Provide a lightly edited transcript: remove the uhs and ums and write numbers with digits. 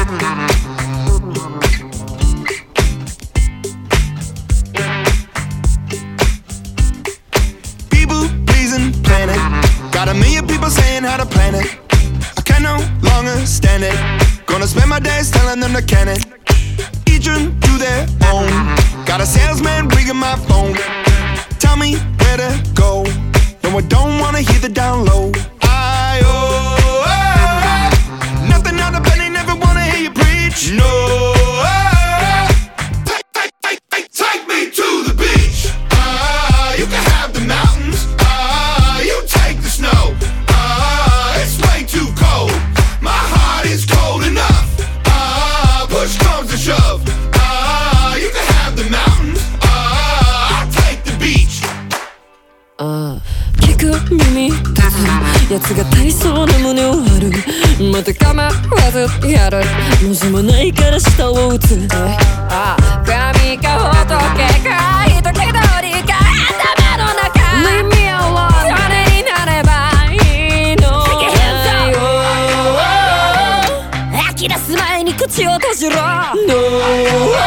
People pleasing planet. Got a million people saying how to plan it. I can no longer stand it. Gonna spend my days telling them to can it. Each one to their own. Got a salesman ringing my phone. Tell me where to go. No, I don't wanna hear the down low. Nothing out of bed, they never wanna hear you preach. No. Take me to the beach. You can have the mountains. You take the snow. It's way too cold. My heart is cold enough. Push comes to shove. You can have the mountains. I'll take the beach. 聞く耳立つ奴が足りそうな胸を張るまた構わずやる望まないから下を打つ神か仏か人気取りか頭の中 Leave me alone 金になればいいの吐き出す前に口を閉じろ No